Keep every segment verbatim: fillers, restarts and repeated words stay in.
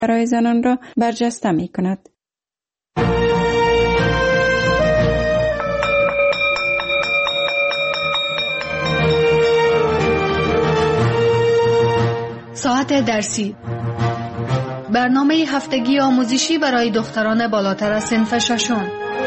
برای زنان را برجسته می کند. ساعت درسی، برنامه هفتگی آموزشی برای دختران بالاتر از صنف ششم.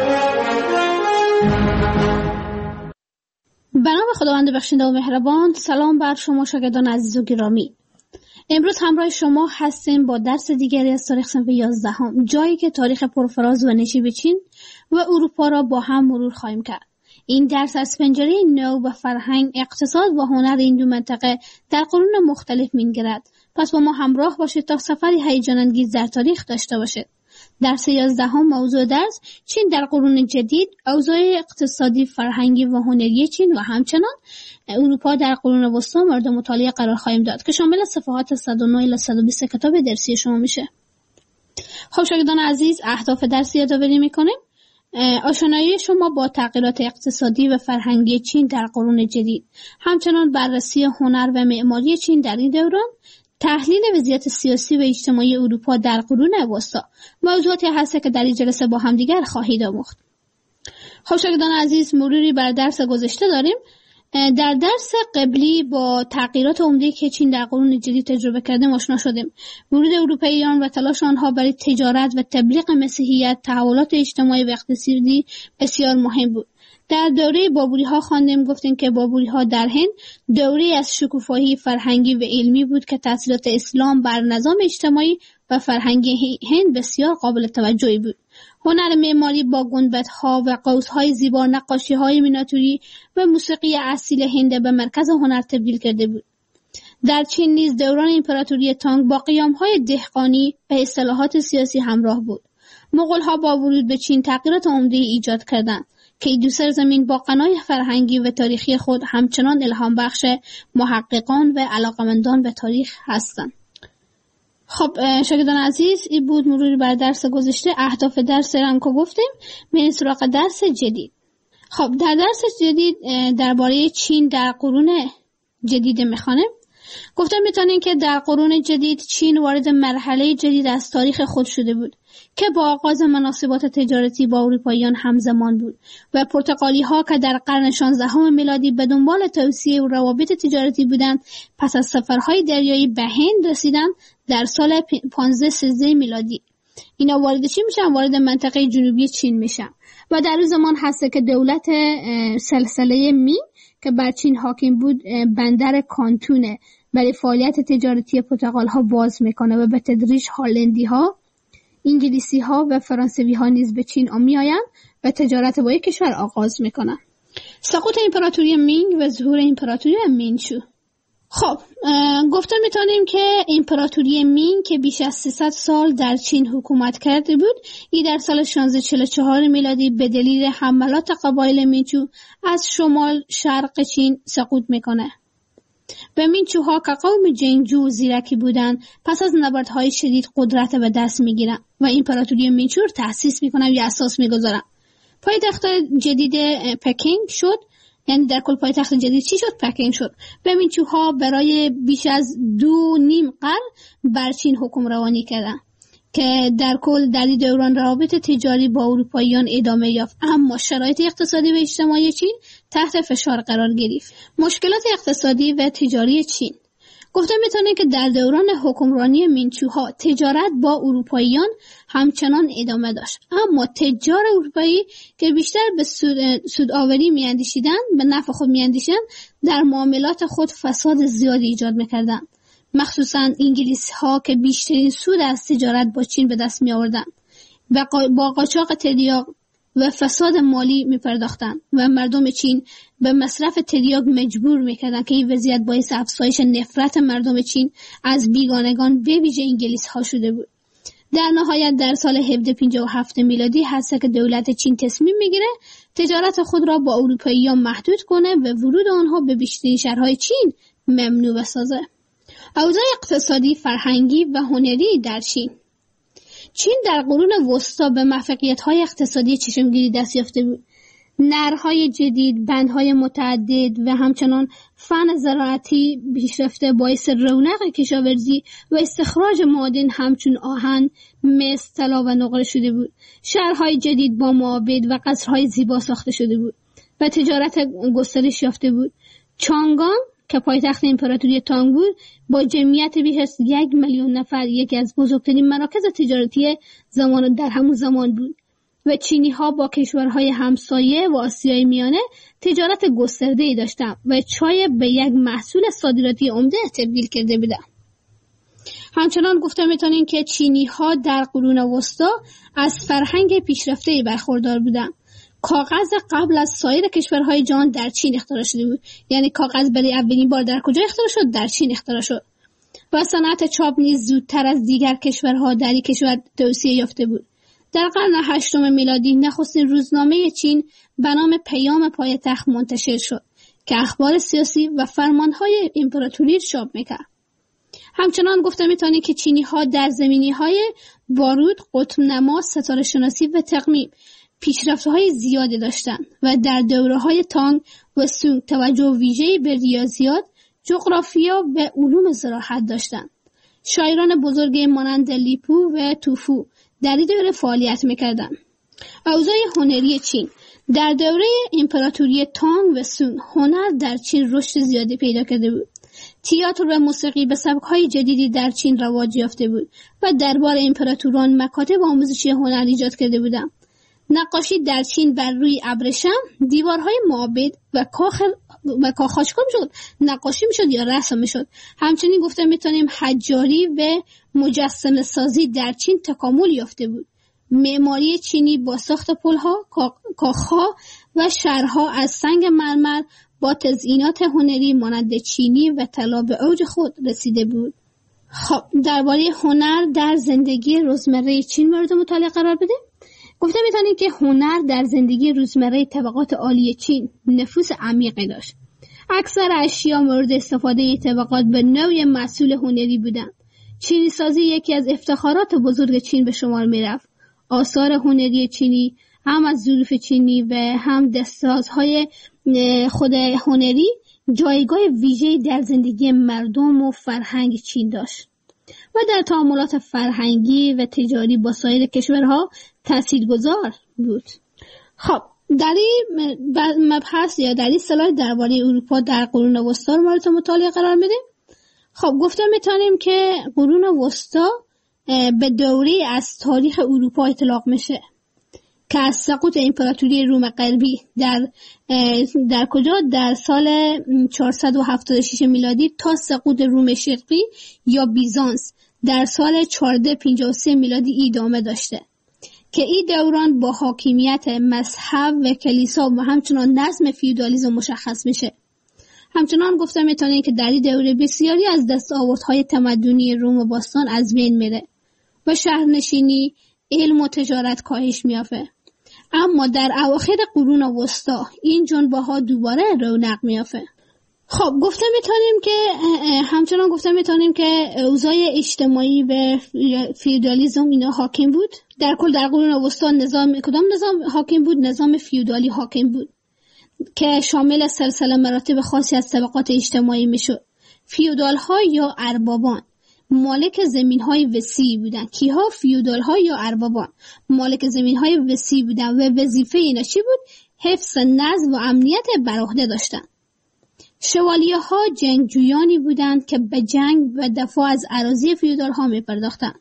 به نام خداوند بخشنده و مهربان. سلام بر شما شاگردان عزیز و گرامی. امروز همراه شما هستیم با درس دیگری از تاریخ صنف یازدهم، جایی که تاریخ پرفراز و نشیب چین و اروپا را با هم مرور خواهیم کرد. این درس از پنجره نو و فرهنگ، اقتصاد و هنر این دو منطقه در قرون مختلف می‌گردد. پس با ما همراه باشید تا سفری هیجان انگیز در تاریخ داشته باشید. درس یازدهم موضوع درس چین در قرون جدید، اوضاع اقتصادی، فرهنگی و هنری چین و همچنان اروپا در قرون وسطی مورد مطالعه قرار خواهیم داد که شامل صفحات صد و نه الی صد و بیست کتاب درسی شما میشه. خب شاگردان عزیز، اهداف درس یادآوری میکنیم. آشنایی شما با تغییرات اقتصادی و فرهنگی چین در قرون جدید، همچنان بررسی هنر و معماری چین در این دوران، تحلیل وضعیت سیاسی و اجتماعی اروپا در قرون وسطی، موضوعاتی هست که در این جلسه با هم دیگر خواهید آموخت. خب شاگردان عزیز، مروری بر درس گذشته داریم. در درس قبلی با تغییرات عمده که چین در قرون جدید تجربه کرده آشنا شدیم. ورود اروپاییان و تلاش آنها برای تجارت و تبلیغ مسیحیت، تحولات اجتماعی و اقتصادی بسیار مهم بود. در دوره بابوری ها خواندیم، گفتیم که بابوری ها در هند دوره از شکوفایی فرهنگی و علمی بود که تأثیرات اسلام بر نظام اجتماعی و فرهنگی هند بسیار قابل توجهی بود. هنر معماری با گنبدها و قوس‌های زیبا، نقاشی‌های میناتوری و موسیقی اصیل هند به مرکز هنر تبدیل کرده بود. در چین نیز دوران امپراتوری تانگ با قیام‌های دهقانی و اصلاحات سیاسی همراه بود. مغول‌ها با ورود به چین تغییرات عمده ایجاد کردند که این دو سرزمین با غنای فرهنگی و تاریخی خود همچنان الهام بخش محققان و علاقمندان به تاریخ هستند. خب شاگردان عزیز، این بود مروری بر درس گذشته. اهداف درس هم که گفتیم، میریم سراغ درس جدید. خب در درس جدید درباره چین در قرون جدید میخوانیم. گفتم میتونیم که در قرون جدید چین وارد مرحله جدید از تاریخ خود شده بود که با آغاز مناسبات تجارتی با اروپاییان همزمان بود و پرتغالی ها که در قرن شانزدهم میلادی به دنبال توسعه و روابط تجارتی بودند، پس از سفرهای دریایی به هند رسیدند در سال پانزده سیزده میلادی. اینا وارد چی میشن؟ وارد منطقه جنوبی چین میشن و در اون زمان هست که دولت سلسله مینگ که بر چین حاکم بود بندر کانتونه برای فعالیت تجارتی پرتغال ها باز میکنه و به تدریج هلندی ها، انگلیسی ها و فرانسوی ها نیز به چین می آیند و تجارت با یک کشور آغاز میکنن. سقوط امپراتوری مینگ و ظهور امپراتوری منچو. خب گفتم میتونیم که امپراتوری مینگ که بیش از سیصد سال در چین حکومت کرده بود، این در سال شانزده چهل و چهار میلادی به دلیل حملات قبایل منچو از شمال شرق چین سقوط میکنه. و منچوها که قوم جنگجو و زیرکی بودند، پس از نبردهای شدید قدرت به دست میگیرن و امپراتوری منچو رو تأسیس میکنن یا اساس میگذارن. پایتخت جدید پکینگ شد. یعنی در کل پایتخت جدید چی شد؟ پکینگ شد. و منچوها برای بیش از دو نیم قرن بر چین حکم روانی کردن که در کل در این دوران روابط تجاری با اروپاییان ادامه یافت، اما شرایط اقتصادی و اجتماعی چین تحت فشار قرار گرفت. مشکلات اقتصادی و تجاری چین. گفتم میتونه که در دوران حکمرانی منچوها تجارت با اروپاییان همچنان ادامه داشت، اما تجار اروپایی که بیشتر به سودآوری میاندیشیدند، به نفع خود میاندیشیدند، در معاملات خود فساد زیادی ایجاد میکردند. مخصوصا انگلیس ها که بیشترین سود از تجارت با چین به دست می آوردند و با قاچاق تریاک و فساد مالی می پرداختند و مردم چین به مصرف تریاک مجبور می کردند که این وضعیت باعث افزایش نفرت مردم چین از بیگانگان به ویژه انگلیس ها شده بود. در نهایت در سال هفده پنجاه و هفت میلادی هست که دولت چین تصمیم می گیره تجارت خود را با اروپاییان محدود کنه و ورود آنها به بیشترین شهرهای چین ممنوع بسازه. اوضاع اقتصادی، فرهنگی و هنری در چین. چین در قرون وسطی به موفقیت‌های اقتصادی چشمگیری دست یافته بود. نرهای جدید، بندهای متعدد و همچنان فن زراعتی پیشرفته باعث رونق کشاورزی و استخراج معادن همچون آهن، مس، طلا و نقره شده بود. شهرهای جدید با معابد و قصرهای زیبا ساخته شده بود و تجارت گسترش یافته بود. چانگان که پایتخت امپراتوری تانگ بود با جمعیت بیش از یک میلیون نفر یکی از بزرگترین مراکز تجارتی زمان در همون زمان بود و چینی ها با کشورهای همسایه و آسیای میانه تجارت گسترده‌ای داشتند و چای به یک محصول صادراتی عمده تبدیل کرده بودند. همچنان گفته میتونیم که چینی ها در قرون وسطا از فرهنگ پیشرفته‌ای برخوردار بودند. کاغذ قبل از سایر کشورهای جهان در چین اختراع شده بود. یعنی کاغذ برای اولین بار در کجا اختراع شد؟ در چین اختراع شد. و صنعت چاپ نیز زودتر از دیگر کشورها در این کشور توسعه یافته بود. در قرن هشتم میلادی نخستین روزنامه چین به نام پیام پایتخت منتشر شد که اخبار سیاسی و فرمانهای امپراتوری چاپ میکرد. همچنان گفته میتونی که چینی ها در زمینی های بارود، قطب نما، ستاره شناسی و تقویم پیشرفت‌های زیادی داشتند و در دوره‌های تانگ و سونگ توجه ویژه‌ای به ریاضیات، جغرافیا و علوم زراعت داشتند. شاعران بزرگی مانند لیپو و توفو در این دوره فعالیت می‌کردند. اوضاع هنری چین در دوره امپراتوری تانگ و سونگ هنر در چین رشد زیادی پیدا کرده بود. تئاتر و موسیقی به سبک‌های جدیدی در چین رواج یافته بود و دربار امپراتوران مکاتب آموزشی هنر ایجاد کرده بودند. نقاشی در چین بر روی ابریشم، دیوارهای معابد و کاخ و کاخاشکا میشد نقاشی میشد یا رسم میشد. همچنین گفته میتونیم حجاری و مجسمه سازی در چین تکامل یافته بود. معماری چینی با ساخت پلها، کاخها و شهرها از سنگ مرمر با تزئینات هنری مانند چینی و طلا به اوج خود رسیده بود. خب درباره هنر در زندگی روزمره چین مورد مطالعه قرار بده. گفته میتونیم که هنر در زندگی روزمره طبقات عالی چین نفوذ عمیقی داشت. اکثر اشیا مورد استفاده طبقات به نوع محصول هنری بودند. چینی سازی یکی از افتخارات بزرگ چین به شمار میرفت. آثار هنری چینی هم از ظروف چینی و هم دستسازهای خود هنری جایگاه ویژه‌ای در زندگی مردم و فرهنگ چین داشت و در تعاملات فرهنگی و تجاری با سایر کشورها تاثیرگذار بود. خب در این مبحث یا در این سلاید درباره اروپا در قرون وسطا مورد مطالعه قرار میدیم. خب گفته میتونیم که قرون وسطا به دوره از تاریخ اروپا اطلاق میشه که از سقوط امپراتوری روم غربی در در کجا در سال چهارصد و هفتاد و شش میلادی تا سقوط روم شرقی یا بیزانس در سال چهارصد و پنجاه و سه میلادی ادامه داشته که این دوران با حاکمیت مذهب و کلیسا و همچنان نظم فیودالیسم مشخص میشه. همچنان گفته میتونیم که در این دوره بسیاری از دستاوردهای تمدنی روم باستان از بین میره و شهرنشینی، علم و تجارت کاهش میافه. اما در اواخر قرون وسطا این جنبه ها دوباره رونق میافه. خب گفته میتونیم که همچنان گفته میتونیم که اوضاع اجتماعی و فیودالیسم اینا حاکم بود. در کل در قرون وسطا نظام کدام نظام حاکم بود؟ نظام فیودالی حاکم بود که شامل سلسله مراتب خاصی از طبقات اجتماعی میشد. فیودال ها یا اربابان مالک زمین های وسیعی بودن. کیها؟ فیودال ها یا اربابان مالک زمین های وسیعی بودن و وظیفه اینا چی بود؟ حفظ نظم و امنیت بر عهده داشتن. شوالیه ها جنگجویانی بودند که به جنگ و دفاع از اراضی فیودال ها می پرداختند.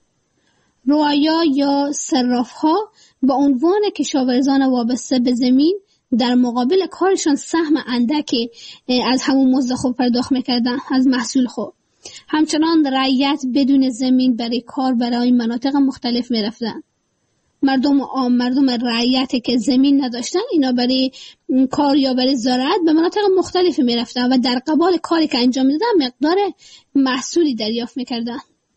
رعایا یا صراف ها به عنوان کشاورزان وابسته به زمین در مقابل کارشان سهم اندکی از همون مزد خود پرداخت میکردن از محصول خود. همچنان رعیت بدون زمین برای کار برای مناطق مختلف میرفتن. مردم عام، مردم رعیتی که زمین نداشتن اینا برای کار یا برای زراعت به مناطق مختلفی میرفتن و در قبال کاری که انجام میدادن مقدار محصولی دریافت میکردن.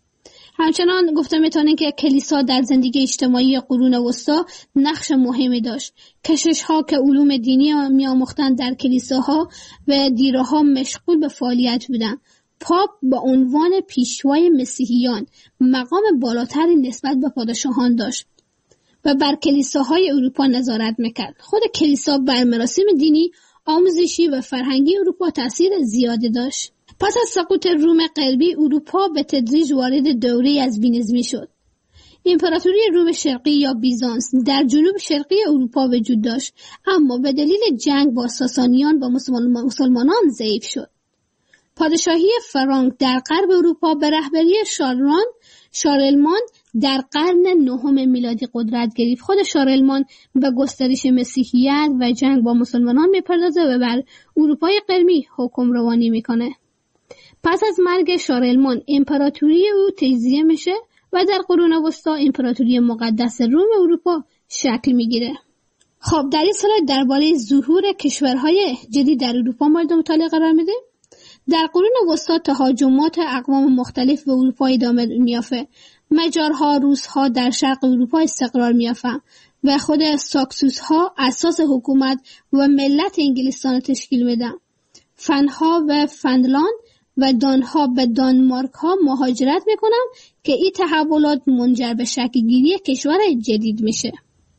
همچنان گفته میتونن که کلیسا در زندگی اجتماعی قرون وسطا نقش مهمی داشت. کشش ها که علوم دینی میآموختن در کلیساها و دیرها مشغول به فعالیت بودند. پاپ به عنوان پیشوای مسیحیان مقام بالاتری نسبت به پادشاهان داشت و بر کلیساهای اروپا نظارت میکرد. خود کلیسا بر مراسم دینی، آموزشی و فرهنگی اروپا تاثیر زیادی داشت. پس از سقوط روم غربی، اروپا به تدریج وارد دوره‌ای از بینظمی شد. امپراتوری روم شرقی یا بیزانس در جنوب شرقی اروپا وجود داشت، اما به دلیل جنگ با ساسانیان و مسلمانان ضعیف شد. پادشاهی فرانک در غرب اروپا به رهبری شارلمان شارلمان در قرن نهم میلادی قدرت گرفت. خود شارلمان به گسترش مسیحیت و جنگ با مسلمانان میپردازه و بر اروپای غربی حکم روانی میکنه. پس از مرگ شارلمان امپراتوری او تجزیه میشه و در قرون وسطا امپراتوری مقدس روم اروپا شکل میگیره. خب در این سلاید درباره ظهور کشورهای جدید در اروپا مورد مطالعه قرار میده. در قرون وسطا تهاجمات اقوام مختلف به اروپا ادامه میافته. مجارها، روسها در شرق اروپا استقرار میافته و خود ساکسوسها اساس حکومت و ملت انگلستان تشکیل میدن. فنها و فنلاند و دانها به دانمارک ها مهاجرت میکنن که این تحولات منجر به شکل گیری کشور جدید میشه.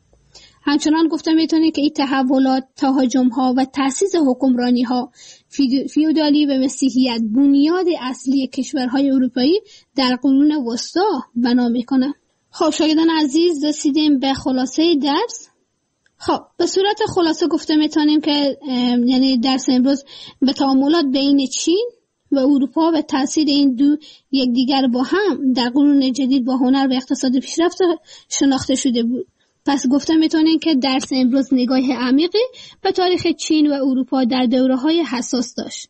همچنان گفته میتونه که این تحولات، تهاجم ها و تأسیس حکمرانی ها فیودالی و مسیحیت بنیاد اصلی کشورهای اروپایی در قرون وسطا بنا میکنه. خب شاگردان عزیز، رسیدیم به خلاصه درس. خب به صورت خلاصه گفته میتونیم که یعنی درس امروز به تعاملات بین چین و اروپا و تاثیر این دو یکدیگر با هم در قرون جدید با هنر و اقتصاد پیشرفت شناخته شده بود. پس گفته میتونیم که درس امروز نگاه عمیقی به تاریخ چین و اروپا در دوره‌های حساس داشت.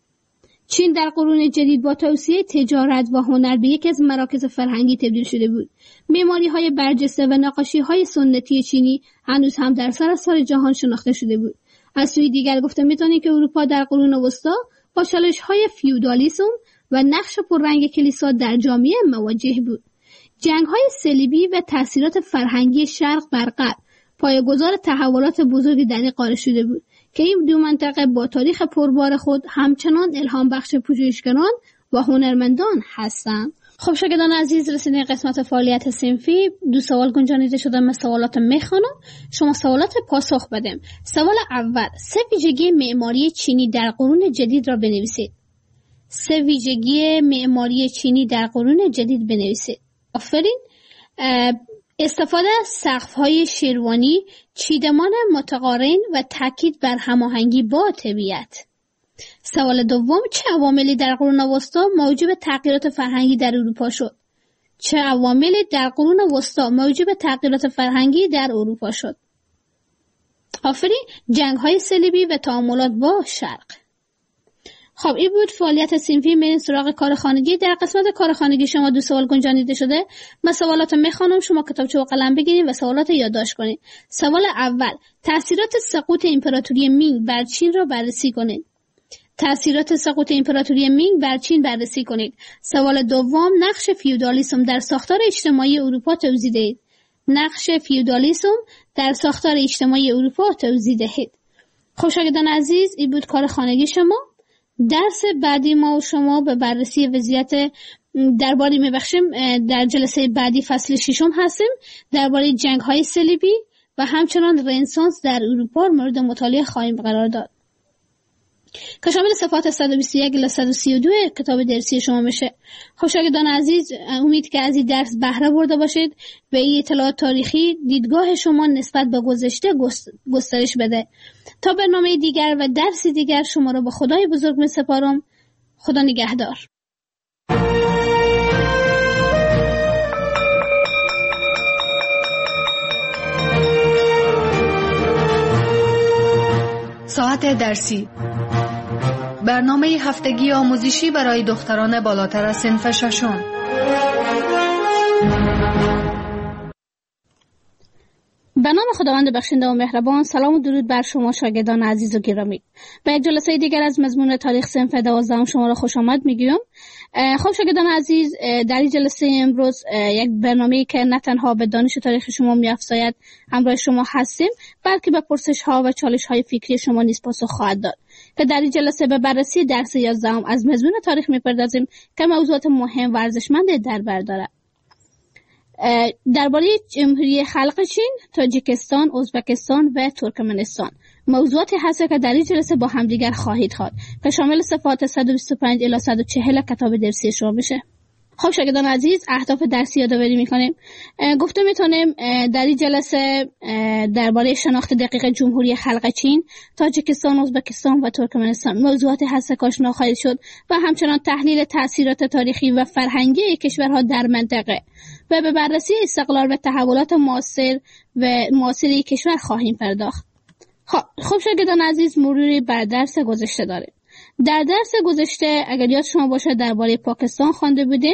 چین در قرون جدید با توسعه تجارت و هنر به یکی از مراکز فرهنگی تبدیل شده بود. معماری‌های برجسته و نقاشی‌های سنتی چینی هنوز هم در سراسر جهان شناخته شده بود. از سوی دیگر گفته میتونیم که اروپا در قرون وسطا با چالش‌های فیودالیسم و نقش پررنگ کلیسا در جامعه مواجه بود. جنگ‌های صلیبی و تأثیرات فرهنگی شرق بر غرب پایه‌گذار تحولات بزرگی در این قاره شده بود که این دو منطقه با تاریخ پربار خود همچنان الهام بخش پژوهشگران و هنرمندان هستند. خب شاگردان عزیز، رسیدیم قسمت فعالیت صنفی. دو سوال گنجانیده شده. من سوالات میخوانم، شما سوالات پاسخ بدیم. سوال اول: سه ویژگی معماری چینی در قرون جدید را بنویسید. سه ویژگی معماری چینی در قرون جدید بنویسید. آفرین. استفاده از سقف‌های شیروانی، چیدمان متقارن و تاکید بر هماهنگی با طبیعت. سوال دوم: چه عواملی در قرون وسطا موجب تغییرات فرهنگی در اروپا شد؟ چه عواملی در قرون وسطا موجب تغییرات فرهنگی در اروپا شد؟ آفرین. جنگ‌های صلیبی و تعاملات با شرق. خب این بود فعالیت صنفی. میریم سراغ کار خانگی. در قسمت کار خانگی شما دو سوال گنجانیده شده. من سوالات میخوانم، شما کتابچه و قلم بگیرید و سوالات یادداشت کنید. سوال اول: تأثیرات سقوط امپراتوری مینگ بر چین را بررسی کنید. تأثیرات سقوط امپراتوری مینگ بر چین بررسی کنید. سوال دوم: نقش فیودالیسم در ساختار اجتماعی اروپا توضیح دهید. نقش فیودالیسم در ساختار اجتماعی اروپا توضیح دهید. خب شاگردان عزیز، این بود کار خانگی شما. درس بعدی ما و شما به بررسی وضعیت درباره میبخشیم. در جلسه بعدی فصل ششم هستیم. درباره جنگ های صلیبی و همچنان رنسانس در اروپا مورد مطالعه خواهیم قرار داد که شامل صفحات صد و بیست و یک الی صد و سی و دو کتاب درسی شما میشه. خب شاگردان عزیز، امید که از این درس بهره برده باشید. به این اطلاعات تاریخی دیدگاه شما نسبت به گذشته گسترش بده. تا برنامه دیگر و درس دیگر شما را به خدای بزرگ می سپارم. خدا نگهدار. ساعت درسی، برنامه هفتگی آموزشی برای دختران بالاتر از صنف ششم. به نام خداوند بخشنده و مهربان. سلام و درود بر شما شاگردان عزیز و گرامی. به یک جلسه دیگر از مضمون تاریخ صنف دوازدهم شما را خوش آمد میگویم. خب شاگردان عزیز، در این جلسه امروز یک برنامه‌ای که نه تنها به دانش تاریخ شما می‌افزاید همراه شما هستیم، بلکه به پرسش‌ها و چالش‌های فکری شما نیز پاسخ خواهد داد. که در این جلسه به بررسی درس یازدهم از مضمون تاریخ می‌پردازیم که موضوعات مهم و ارزشمند در بر دارد. درباره جمهوری خلق چین، تاجیکستان، ازبکستان و ترکمنستان موضوعاتی هست که در این جلسه با همدیگر خواهید خواد که شامل صفحات صد و بیست و پنج الی صد و چهل کتاب درسی شما میشه. خب شاگردان عزیز، اهداف درسی یادآوری میکنیم. گفته میتونیم در این جلسه درباره شناخت دقیق جمهوری خلق چین، تاجیکستان، ازبکستان و ترکمنستان موضوعاتی هست که آشنا خواهید شد و همچنان تحلیل تاثیرات تاریخی و فرهنگی کشورها در منطقه و به بررسی استقلال و تحولات معاصر و معاصر کشور خواهیم پرداخت. خب خب شاگردان عزیز، مروری بر درس گذشته داریم. در درس گذشته اگر یاد شما باشه درباره پاکستان خوانده بودیم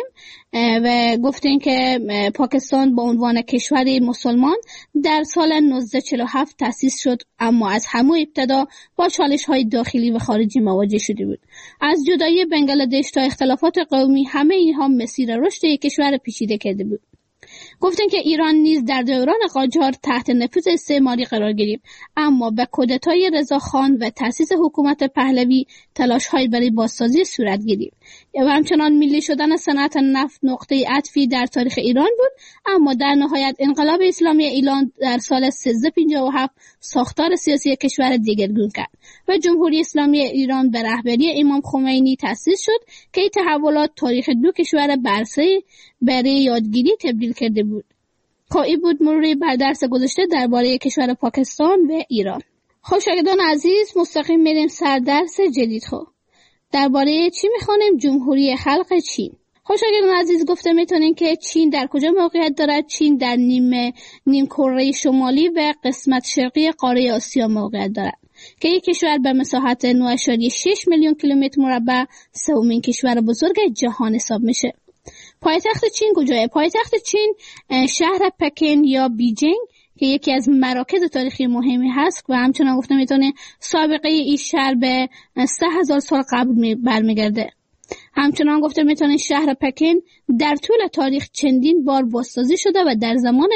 و گفتیم که پاکستان با عنوان کشوری مسلمان در سال نوزده چهل و هفت تأسیس شد، اما از همون ابتدا با چالش‌های داخلی و خارجی مواجه شده بود. از جدایی بنگلادش تا اختلافات قومی، همه اینها مسیر رشد کشور پیچیده کرده بود. گفتن که ایران نیز در دوران قاجار تحت نفوذ استعماری قرار گرفت، اما به کودتای رضاخان و تأسیس حکومت پهلوی تلاش‌های برای بازسازی صورت گرفت و همچنان ملی شدن صنعت نفت نقطه عطفی در تاریخ ایران بود، اما در نهایت انقلاب اسلامی ایران در سال سیزده پنجاه و هفت ساختار سیاسی کشور دیگرگون کرد و جمهوری اسلامی ایران به رهبری امام خمینی تأسیس شد که این تحولات تاریخ دو کشور برسه برای یادگیری تبدیل کرده بود. این بود مروری بر درس گذشته درباره کشور پاکستان و ایران. خب شاگردان عزیز، مستقیم میریم سر درس جدید. خب درباره چی میخوانیم؟ جمهوری خلق چین. خب شاگردان عزیز، گفته میتونین که چین در کجا موقعیت دارد؟ چین در نیم نیم کره شمالی و قسمت شرقی قاره آسیا موقعیت دارد که یک کشور به مساحت نه اشاریه شش میلیون کیلومتر مربع سومین کشور بزرگ جهان حساب میشه. پایتخت چین کجاست؟ پایتخت چین شهر پکن یا بیجینگ که یکی از مراکز تاریخی مهمی هست و همچنان گفته میتونه سابقه این شهر به سه هزار سال قبل برمیگرده. همچنان گفته میتونه شهر پکن در طول تاریخ چندین بار بازسازی شده و در زمان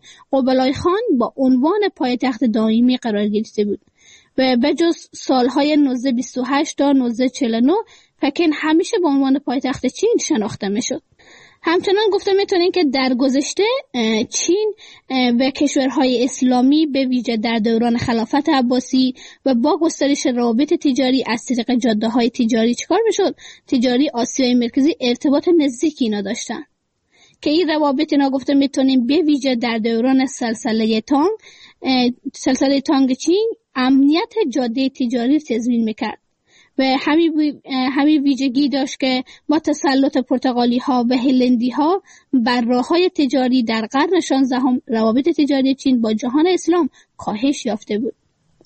قبلای خان با عنوان پایتخت دائمی قرار گرفته بود و به جز سالهای نوزده بیست و هشت تا نوزده چهل و نه پکن همیشه به عنوان پایتخت چین شناخته میشد. همچنان گفته میتونین که در گذشته چین و کشورهای اسلامی به ویژه در دوران خلافت عباسی و با گسترش روابط تجاری از طریق جاده‌های تجاری چیکار میشد؟ تجاری آسیای مرکزی ارتباط نزدیکی اینا داشتن که این روابط اینا گفته میتونین به ویژه در دوران سلسله تانگ سلسله تانگ چین امنیت جاده تجاری تضمین میکرد و همین همین ویژگی داشت که با تسلط پرتغالی ها و هلندی ها بر راههای تجاری در قرن شانزدهم روابط تجاری چین با جهان اسلام کاهش یافته بود.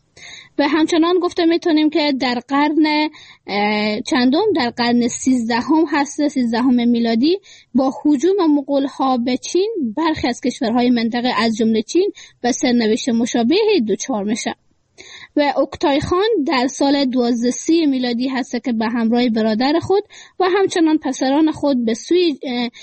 و همچنان گفته میتونیم که در قرن چندم در قرن سیزدهم هست سیزدهم میلادی با هجوم مغول ها به چین برخی از کشورهای منطقه از جمله چین به سرنوشت مشابهی دچار میشه. و اوکتای خان در سال دوازده سی میلادی هست که به همراه برادر خود و همچنان پسران خود به سوی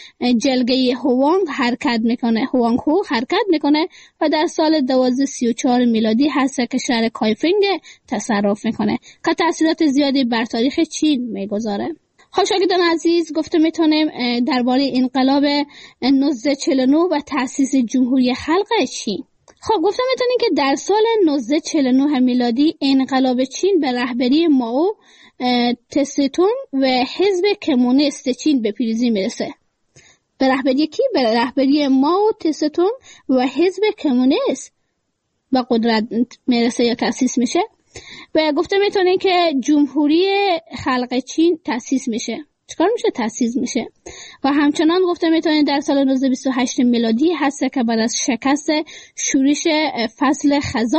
جلگه هوانگ حرکت میکنه هوانگ هو حرکت میکنه و در سال دوازده سی و چهار میلادی هست که شهر کایفنگ تصرف میکنه که تأثیرات زیادی بر تاریخ چین میگذاره. خب شاگردان عزیز، گفته میتونیم درباره انقلاب نوزده چهل و نه و تأسیس جمهوری خلق چین. خب گفتم میتونین که در سال نوزده چهل و نه میلادی انقلاب چین به رهبری مائو تسه-تونگ و حزب کمونیست چین به پیروزی میرسه. به رهبری کی؟ به رهبری مائو تسه-تونگ و حزب کمونیست به قدرت میرسه یا تأسیس میشه و گفته میتونین که جمهوری خلق چین تأسیس میشه. چیکار میشه؟ تأسیس میشه. و همچنان گفته میتونین در سال نوزده بیست و هشت میلادی هست که بعد از شکست شورش فصل خزان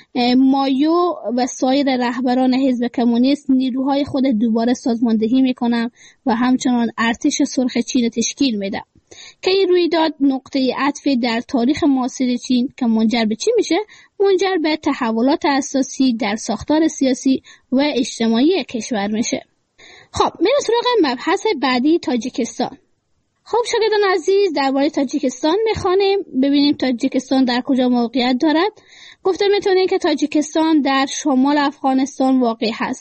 مایو و سایر رهبران حزب کمونیست نیروهای خود دوباره سازماندهی میکنن و همچنان ارتش سرخ چین تشکیل میده که این رویداد نقطه عطفی در تاریخ معاصر چین که منجر به چی میشه؟ منجر به تحولات اساسی در ساختار سیاسی و اجتماعی کشور میشه. خب میریم سراغ مبحث بعدی، تاجیکستان. خب شاگردان عزیز، درباره تاجیکستان میخوانیم. ببینیم تاجیکستان در کجا موقعیت دارد. گفته میتونیم که تاجیکستان در شمال افغانستان واقع هست.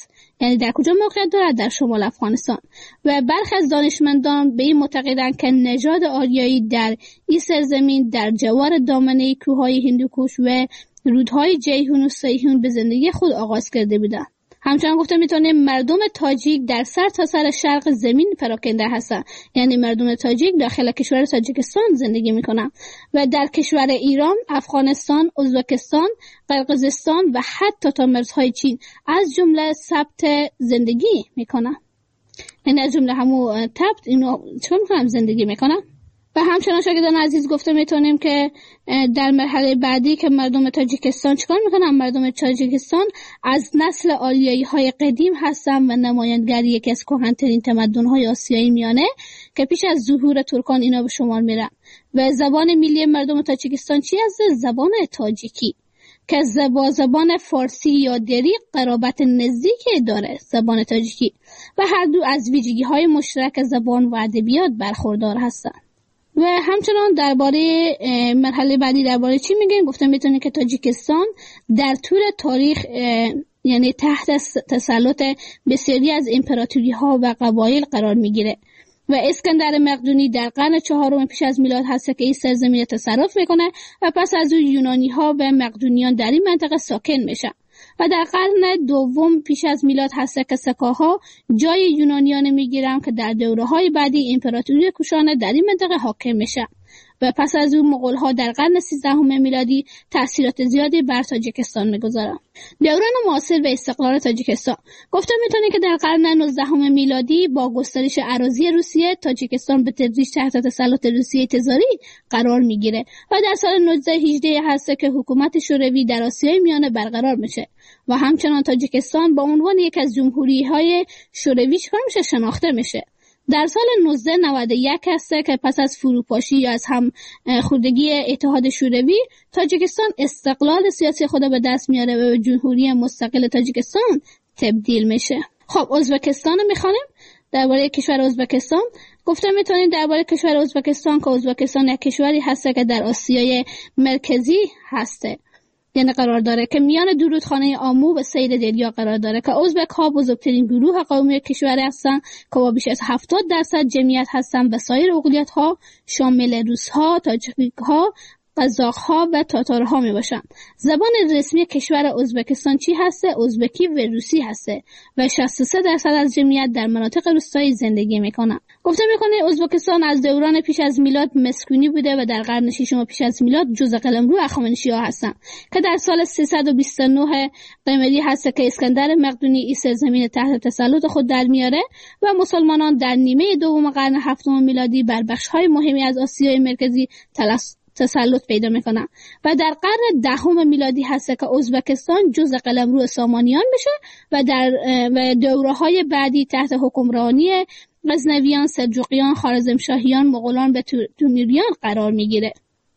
یعنی در کجا موقعیت دارد؟ در شمال افغانستان. و برخی از دانشمندان به این معتقدند که نژاد آریایی در این سرزمین در جوار دامنه کوههای هندوکوش و رودهای جیهون و سیهون به زندگی خود آغاز کرده بودند. همچنان گفته میتونیم مردم تاجیک در سر تا سر شرق زمین پراکنده هستند، یعنی مردم تاجیک داخل کشور تاجیکستان زندگی میکنند و در کشور ایران، افغانستان، ازبکستان، قرقیزستان و حتی تا مرزهای چین از جمله ثبت زندگی میکنند. یعنی از جمله همون تبت اینو چون هم زندگی میکنن. و همچنان شاگردان عزیز گفته میتونیم که در مرحله بعدی که مردم تاجیکستان چیکار میکنن؟ مردم تاجیکستان از نسل آریایی های قدیم هستن و نمایندگی یکی از کهن‌ترین تمدن‌های آسیایی میانه که پیش از ظهور ترکان اینا به شمار میرن. و زبان ملی مردم تاجیکستان چی هست؟ زبان تاجیکی که زبان زبان فارسی یا دری قرابت نزدیکی داره، زبان تاجیکی، و هر دو از ویژگی‌های مشترک زبان و ادبیات برخوردار هستن. و همچنان درباره مرحله بعدی درباره چی میگن؟ گفتم میتونید که تاجیکستان در طول تاریخ یعنی تحت تسلط بسیاری از امپراتوری ها و قبایل قرار میگیره و اسکندر مقدونی در قرن چهارم پیش از میلاد هست که این سرزمین تصرف میکنه و پس از اون یونانی ها و مقدونیان در این منطقه ساکن میشن و در قرن دوم پیش از میلاد هست که سکاها جای یونانیان میگیرن که در دوره‌های بعدی امپراتوری کوشانه در این منطقه حاکم میشن و پس از اون مغول‌ها در قرن سیزدهم میلادی تأثیرات زیادی بر تاجیکستان میگذارن. دوران معاصر و استقلال تاجیکستان گفتم میتونه که در قرن نوزدهم میلادی با گسترش اراضی روسیه تاجیکستان به تدریج تحت تسلط روسیه تزاری قرار میگیره و در سال نوزده هجده هست که حکومت شوروی در آسیای میانه برقرار میشه و همچنان تاجیکستان با عنوان یک از جمهوری‌های شوروی چکار میشه؟ شناخته میشه. در سال نوزده نود و یک هسته که پس از فروپاشی یا از هم خوردگی اتحاد شوروی تاجیکستان استقلال سیاسی خود به دست میاره و به جمهوری مستقل تاجیکستان تبدیل میشه. خب ازبکستان میخوانیم. درباره کشور ازبکستان گفتم میتونید درباره کشور ازبکستان که ازبکستان یک کشوری هسته که در آسیای مرکزی هسته، یعنی قرار داره که میان دو رودخانه آمو و سیل دریا قرار داره که ازبک ها بزرگترین گروه قومی کشور هستن که با بیش از هفتاد درصد جمعیت هستن و سایر اقلیت ها شامل روس ها، تاجیک ها، قزاق ها و تاتار ها می باشن. زبان رسمی کشور ازبکستان چی هسته؟ ازبکی و روسی هسته و شصت و سه درصد از جمعیت در مناطق روستایی زندگی میکنن. گفته میکنه ازبکستان از دوران پیش از میلاد مسکونی بوده و در قرن ششم پیش از میلاد جزء قلمرو هخامنشی‌ها هستن که در سال سیصد و بیست و نه قمری هست که اسکندر مقدونی این سرزمین تحت تسلط خود در میاره و مسلمانان در نیمه دوم قرن هفتم میلادی بر بخش‌های مهمی از آسیای مرکزی تلس تسلط پیدا میکنن و در قرن دهم میلادی هست که ازبکستان جزء قلمرو سامانیان میشه و در و دوره‌های بعدی تحت حکمرانی غزنویان، سلجوقیان، خوارزمشاهیان، مغولان و تیموریان قرار میگیره.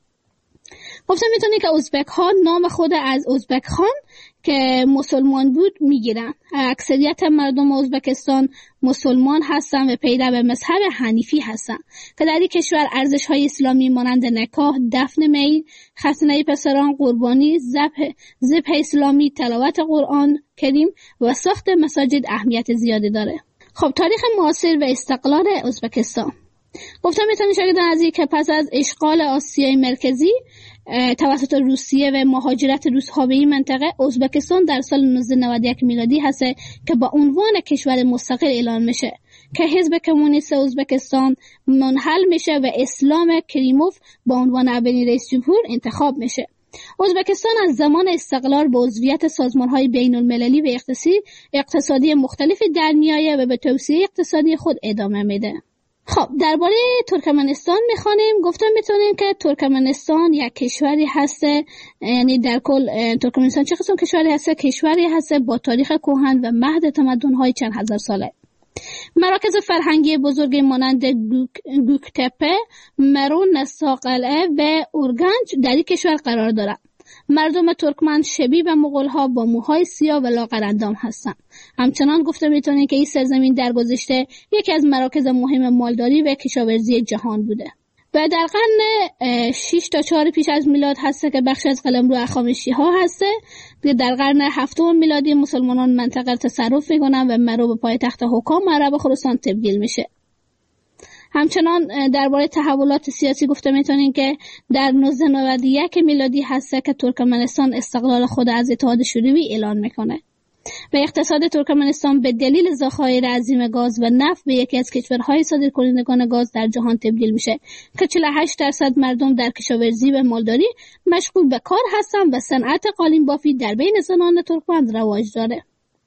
گفتم میتونه که ازبک ها نام خود از ازبک خان که مسلمان بود میگیرن. اکثریت مردم ازبکستان مسلمان هستن و پیرو مذهب حنیفی هستن که در این کشور ارزش های اسلامی مانند نکاح، دفن میت، ختنه پسران، قربانی، ذبح ذبح اسلامی، تلاوت قرآن کریم و ساخت مساجد اهمیت زیادی داره. خب تاریخ معاصر و استقلال ازبکستان گفتم میتونی شاگردان عزیز که پس از اشغال آسیای مرکزی توسط روسیه و مهاجرت روس‌ها به این منطقه، ازبکستان در سال نوزده نود و یک میلادی هست که با عنوان کشور مستقل اعلان میشه که حزب کمونیست ازبکستان منحل میشه و اسلام کریموف با عنوان اولین رئیس جمهور انتخاب میشه. ازبکستان از زمان استقلال به عضویت سازمان‌های بین‌المللی و اقتصادی اقتصادی مختلفی در میآید و به توسعه اقتصادی خود ادامه میده. خب درباره ترکمنستان میخوانیم. گفتم میتونیم که ترکمنستان یک کشوری هسته، یعنی در کل ترکمنستان چه قسم کشوری هسته؟ کشوری هسته با تاریخ کهن و مهد تمدن‌های چند هزار ساله. مراکز فرهنگی بزرگی مانند گوکتپه، مرون، نساقلعه و اورگنج در این کشور قرار دارند. مردم ترکمن شبیه به مغول‌ها با موهای سیاه و لاغرندام هستند. همچنان گفته میتونید که این سرزمین در گذشته یکی از مراکز مهم مالداری و کشاورزی جهان بوده. و در قرن شش تا چهار پیش از میلاد هسته که بخش از قلمرو هخامنشی ها هسته. در قرن هفتم میلادی مسلمانان منطقه رو تصرف میکنن و مرو به پایتخت حکام عرب خراسان تبدیل میشه. همچنان درباره تحولات سیاسی گفته میتونیم که در نوزده نود و یک میلادی هسته که ترکمنستان استقلال خود از اتحاد شوروی اعلان میکنه و اقتصاد ترکمنستان به دلیل ذخایر عظیم گاز و نفت به یکی از کشورهای صادرکنندگان گاز در جهان تبدیل میشه که چهل و هشت درصد مردم در کشاورزی و مالداری مشغول به کار هستند و صنعت قالین بافی در بین زنان ترکمن رواج داره.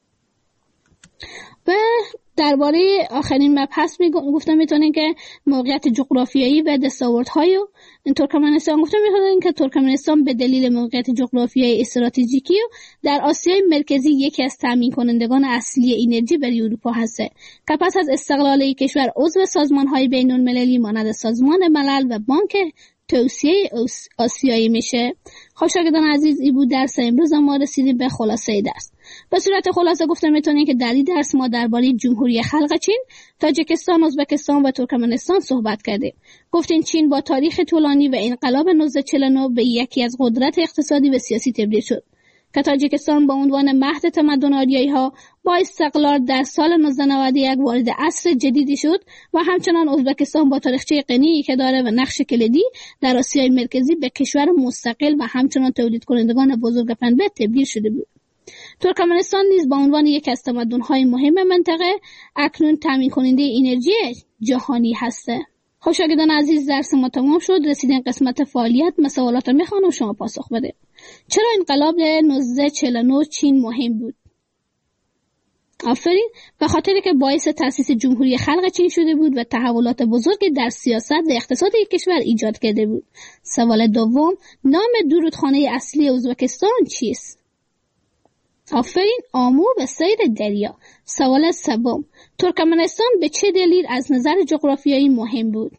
و درباره آخرین مبحث می گفتم میتونیم که موقعیت جغرافیایی و دستاوردهای ترکمنستان گفتم میتونیم که ترکمنستان به دلیل موقعیت جغرافیایی استراتژیکی در آسیای مرکزی یکی از تامین کنندگان اصلی انرژی برای اروپا هسته که پس از استقلال این کشور عضو سازمان‌های بین‌المللی مانند سازمان ملل و بانک توسعه آسیایی میشه. خب شاگردان عزیز، این بود درس امروز ما. رسیدیم به خلاصه درس. به صورت خلاصه گفتم میتونیم که در این درس ما درباره جمهوری خلق چین، تاجیکستان، ازبکستان و ترکمنستان صحبت کردیم. گفتیم چین با تاریخ طولانی و انقلاب نوزده چهل و نه به یکی از قدرت اقتصادی و سیاسی تبدیل شد که تاجیکستان با عنوان مهد تمدن آریایی ها با استقلال در سال نوزده نود و یک وارد عصر جدیدی شد و همچنان ازبکستان با تاریخچه غنی که داره و نقش کلیدی در آسیای مرکزی به کشور مستقل و همچنان تولید کنندگان بزرگ پنبه تبدیل شده بود. ترکمنستان نیز با عنوان یک از تمدن‌های مهم منطقه اکنون تامین کننده انرژی جهانی هسته. خب شاگردان عزیز، درس ما تمام شد. رسیدیم قسمت فعالیت. مسئولات رو میخوانم شما پاسخ بده. چرا انقلاب نوزده چهل و نه چین مهم بود؟ آفرین، به خاطری که باعث تأسیس جمهوری خلق چین شده بود و تحولات بزرگی در سیاست و اقتصاد یک کشور ایجاد کرده بود. سوال دوم، نام درودخانه اصلی ازبکستان چیست؟ آفرین، آمو و سیر دریا. سوال سوم، ترکمنستان به چه دلیل از نظر جغرافیایی مهم بود؟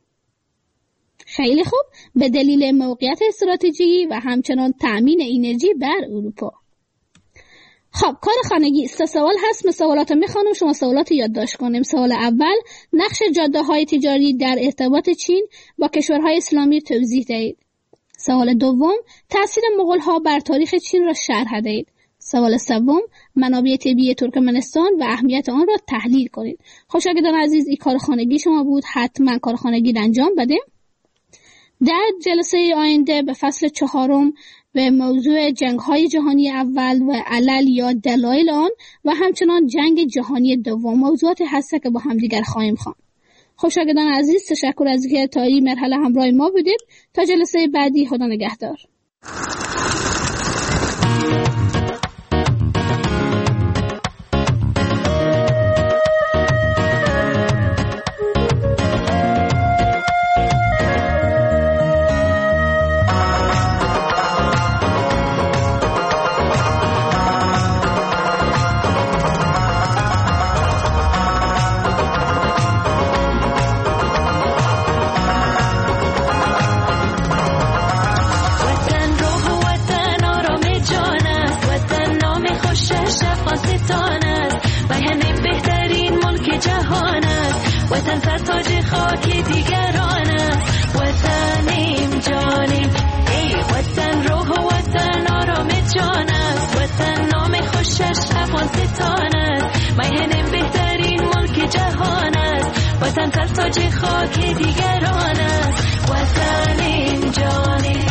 خیلی خوب، به دلیل موقعیت استراتژیکی و همچنان تأمین انرژی بر اروپا. خب کار خانگی سه سوال هست. من سوالات رو میخوانم، شما سوالات یادداشت کنیم. سوال اول، نقش جاده های تجاری در ارتباط چین با کشورهای اسلامی توضیح دهید. سوال دوم، تأثیر مغول ها بر تاریخ چین را شرح دهید. سوال سوم، منابع طبیعی ترکمنستان و اهمیت آن را تحلیل کنید. خب شاگردان عزیز، این کار خانگی شما بود. حتما کار خانگی را انجام بده. در جلسه آینده به فصل چهارم به موضوع جنگ‌های جهانی اول و علل یا دلایل آن و همچنان جنگ جهانی دوم موضوعاتی هست که با هم دیگر خواهیم خواند. خب شاگردان عزیز، تشکر از اینکه تا این مرحله همراه ما بودید. تا جلسه بعدی، خدا نگهدار. وطن سر تاج خاک دیگران است. وطنیم جانیم ای وطن، روح و وطن آرام جان است. وطن نام خوشش افغانستان است. میهن بهترین ملک جهان است. وطن سر تاج خاک دیگران است. وطنیم جانیم.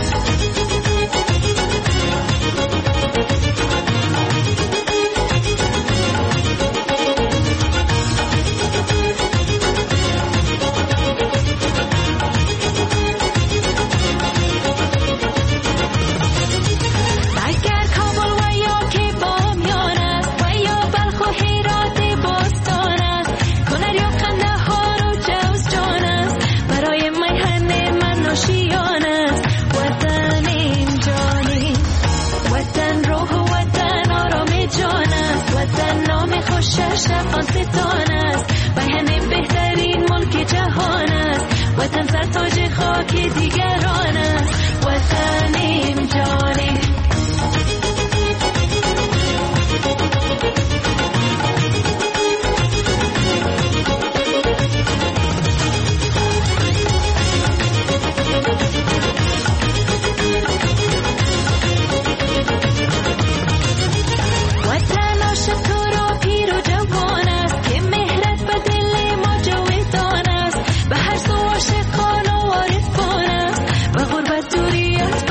افغانستان است. میهن بهترین ملک جهان است. وطن سر تاج خاک دیگران است. وطنیم جانیم. معذوریت